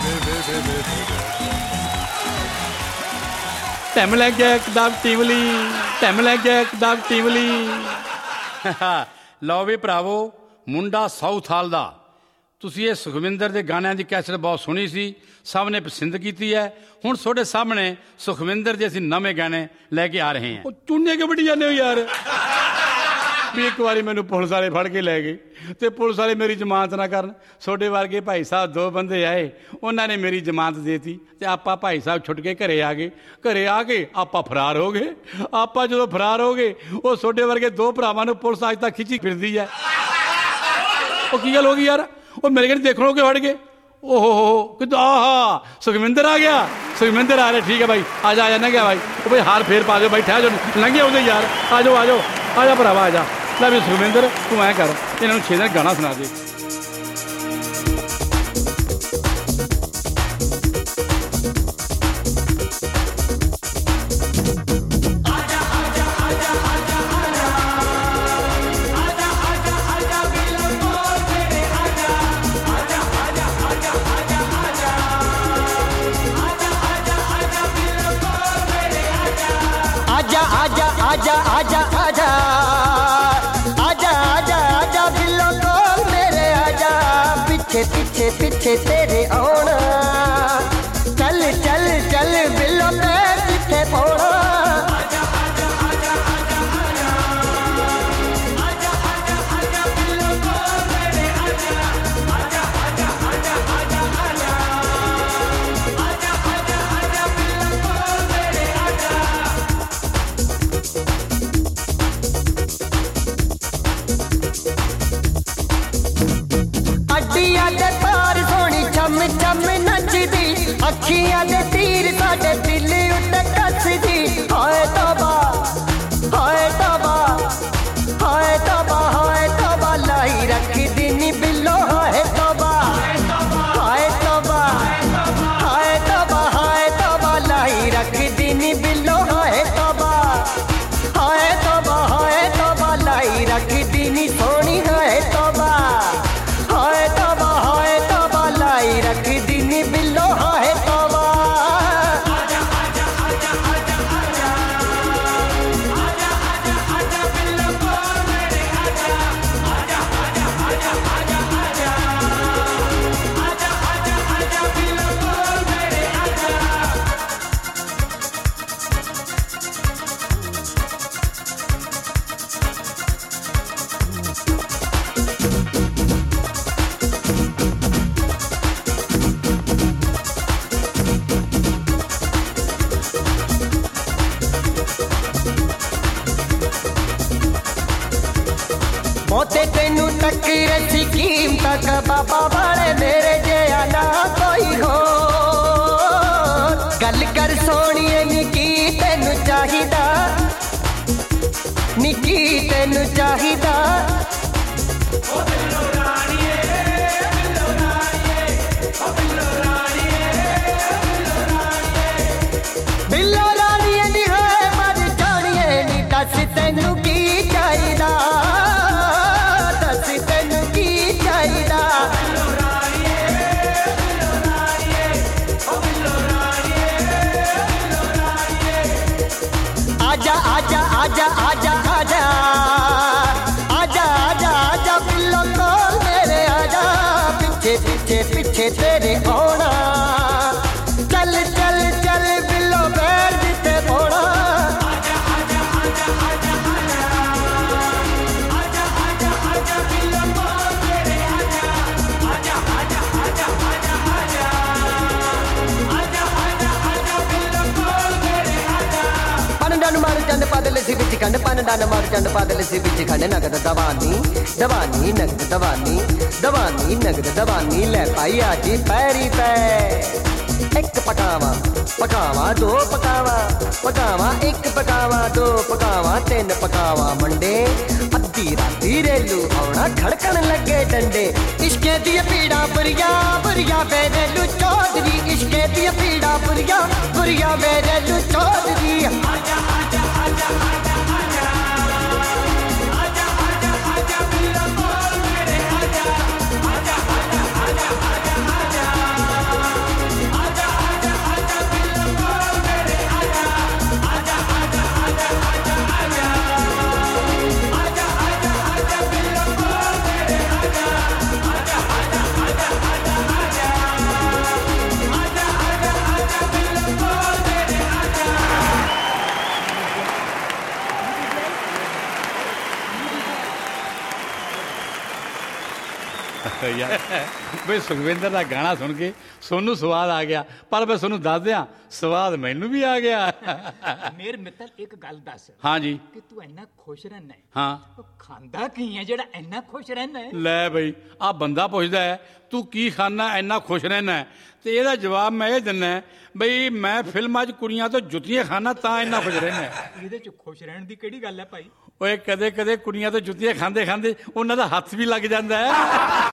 Time ਲੱਗ ਗਿਆ ਕਿਤਾਬ ਟੀਵਲੀ, ਟਾਈਮ ਲੱਗ ਗਿਆ ਕਿਤਾਬ ਟੀਵਲੀ। ਲਓ ਵੀ ਭਰਾਵੋ, ਮੁੰਡਾ ਸਾਊਥ ਹਾਲ ਦਾ। ਤੁਸੀਂ ਇਹ ਸੁਖਵਿੰਦਰ ਦੇ ਗਾਣਿਆਂ ਦੀ ਕੈਸਟ ਬਹੁਤ ਸੁਣੀ ਸੀ, ਸਭ ਨੇ ਪਸੰਦ ਕੀਤੀ ਹੈ। ਹੁਣ ਤੁਹਾਡੇ ਸਾਹਮਣੇ ਸੁਖਵਿੰਦਰ ਦੇ ਅਸੀਂ ਨਵੇਂ ਗਾਣੇ ਲੈ ਕੇ ਆ ਰਹੇ ਹਾਂ। ਉਹ ਚੁੰਨੇ ਕਿ ਵੱਢੀ ਜਾਂਦੇ ਹੋ ਯਾਰ ਵੀ ਇੱਕ ਵਾਰੀ ਮੈਨੂੰ ਪੁਲਿਸ ਵਾਲੇ ਫੜ ਕੇ ਲੈ ਗਏ ਅਤੇ ਪੁਲਿਸ ਵਾਲੇ ਮੇਰੀ ਜ਼ਮਾਨਤ ਨਾ ਕਰਨ। ਤੁਹਾਡੇ ਵਰਗੇ ਭਾਈ ਸਾਹਿਬ 2 ਬੰਦੇ ਆਏ, ਉਹਨਾਂ ਨੇ ਮੇਰੀ ਜ਼ਮਾਨਤ ਦੇ ਦਿੱਤੀ ਅਤੇ ਆਪਾਂ ਭਾਈ ਸਾਹਿਬ ਛੁੱਟ ਕੇ ਘਰੇ ਆ ਗਏ। ਘਰੇ ਆ ਕੇ ਆਪਾਂ ਫਰਾਰ ਹੋ ਗਏ। ਆਪਾਂ ਜਦੋਂ ਫਰਾਰ ਹੋ ਗਏ, ਉਹ ਤੁਹਾਡੇ ਵਰਗੇ 2 ਭਰਾਵਾਂ ਨੂੰ ਪੁਲਿਸ ਅੱਜ ਤੱਕ ਖਿੱਚੀ ਫਿਰਦੀ ਹੈ। ਉਹ ਕੀ ਗੱਲ ਹੋ ਗਈ ਯਾਰ? ਉਹ ਮੇਰੇ ਕੋਲ ਦੇਖਣੋਂ ਕਿ ਵੜ ਗਏ। ਓਹੋ ਕਿੱਦਾਂ? ਆਹਾ ਸੁਖਵਿੰਦਰ ਆ ਗਿਆ, ਸੁਖਵਿੰਦਰ ਆ ਰਿਹਾ। ਠੀਕ ਹੈ ਭਾਈ, ਆ ਜਾ ਨਾ ਗਿਆ ਭਾਈ। ਉਹ ਭਾਈ ਹਾਰ ਫੇਰ ਪਾ ਦਿਓ ਭਾਈ, ਠਹਿਰ ਜਾਓ, ਲੰਘੇ ਆਉਂਦੇ ਯਾਰ। ਆ ਜਾਓ ਆ ਜਾਓ ਆ ਜਾ ਭਰਾਵਾ, ਆ ਜਾ। ਲੈ ਵੀ ਸੁਖਵਿੰਦਰ, ਤੂੰ ਐਂ ਕਰ, ਇਹਨਾਂ ਨੂੰ 6 ਦਿਨ ਗਾਣਾ ਸੁਣਾ ਦੇ। आजा आजा आजा आजा आजा आजा आजा बिल्लो कोल मेरे आजा, पीछे पीछे पीछे तेरे आना, चल चल चल बिल्लो पैर पीछे पौना। अखियां दे तीर साडे दिल उत्ते कसदी, हाय तौबा हाय तौबा हाय तौबा हाय तौबा, लाई रख दी बिल्लो हाय तौबा हाय तौबा हाय तौबा हाय तौबा, लाई रख दी बिल्लो हाय तौबा हाय तौबा हाय तौबा, लाई रख दी सोनी हाय तौबा हाय तौबा हाय तौबा, लाई रख दी बिल्लो हाय तौबा। मोते तेनू टक्कर सी कीमत बाबा वाले, मेरे जया ना कोई हो। गल कर सोनिए निकी तेनू चाहिदा, निकी तेनू चाहिदा। बिल्लो रानिए नी है मर जानिए नी, दस तेनू की चाहिदा, आजा आजा आजा आजा आजा आजा आजा आजा बिल्लो कोल मेरे आजा, पीछे पीछे पीछे तेरे आना, चल चल चल बिल्लो बैठ जिते पौना। आजा आजा आजा आजा आजा आजा आजा बिल्लो कोल मेरे आजा, आजा आजा आजा आजा आजा आजा आजा आजा बिल्लो कोल मेरे आजा। पन्नडान मार चंद पादल सी बिच खंड, पन्नडान मार चंद पादल सी बिच खंड, नगद दवानी दवानी नगद दवानी दवानी नगद दवानी, ले पाई आजी पैरी पै। एक पकावा पकावा दो पकावा पकावा, एक पकावा दो पकावा, 3 पकावा मंडे, अद्धी राती रेलू आउणा खड़कन लगे डंडे। इश्के दी पीड़ा बुरिया बुरिया बेरेलू चौधरी, इश्के दी पीड़ा बुरिया बुरिया बेरेलू चौधरी। आजा आजा आजा आजा आजा आजा आजा आजा बिल्लो कोल मेरे आजा, आजा आजा आजा आजा आजा ਹੈ ਯਾਰ ਬਈ ਸੁਖਵਿੰਦਰ ਦਾ ਗਾਣਾ ਸੁਣ ਕੇ ਸੋਨੂੰ ਸਵਾਦ ਆ ਗਿਆ, ਪਰ ਮੈਂ ਤੁਹਾਨੂੰ ਦੱਸ ਦਿਆਂ ਸਵਾਦ ਮੈਨੂੰ ਵੀ ਆ ਗਿਆ। ਮੇਰ ਮਿੱਤਰ ਇੱਕ ਗੱਲ ਦੱਸ ਹਾਂ ਜੀ। ਕਿ ਤੂੰ ਇੰਨਾ ਖੁਸ਼ ਰਹਿਣਾ ਹੈ, ਹਾਂ ਉਹ ਖਾਂਦਾ ਕੀ ਹੈ ਜਿਹੜਾ ਇੰਨਾ ਖੁਸ਼ ਰਹਿਣਾ ਹੈ? ਲੈ ਬਈ ਆਹ ਬੰਦਾ ਪੁੱਛਦਾ ਹੈ ਤੂੰ ਕੀ ਖਾਣਾ ਇੰਨਾ ਖੁਸ਼ ਰਹਿਣਾ ਹੈ, ਤੇ ਇਹਦਾ ਜਵਾਬ ਮੈਂ ਇਹ ਦਿੰਦਾ ਬਈ ਮੈਂ ਫਿਲਮਾਂ 'ਚ ਕੁੜੀਆਂ ਤੋਂ ਜੁੱਤੀਆਂ ਖਾਣਾ ਤਾਂ ਇੰਨਾ ਖੁਸ਼ ਰਹਿਣਾ। ਇਹਦੇ ਚ ਖੁਸ਼ ਰਹਿਣ ਦੀ ਕਿਹੜੀ ਗੱਲ ਹੈ ਭਾਈ? ਓਏ ਕਦੇ ਕਦੇ ਕੁੜੀਆਂ ਤੋਂ ਜੁੱਤੀਆਂ ਖਾਂਦੇ ਖਾਂਦੇ ਉਹਨਾਂ ਦਾ ਹੱਥ ਵੀ ਲੱਗ ਜਾਂਦਾ ਹੈ।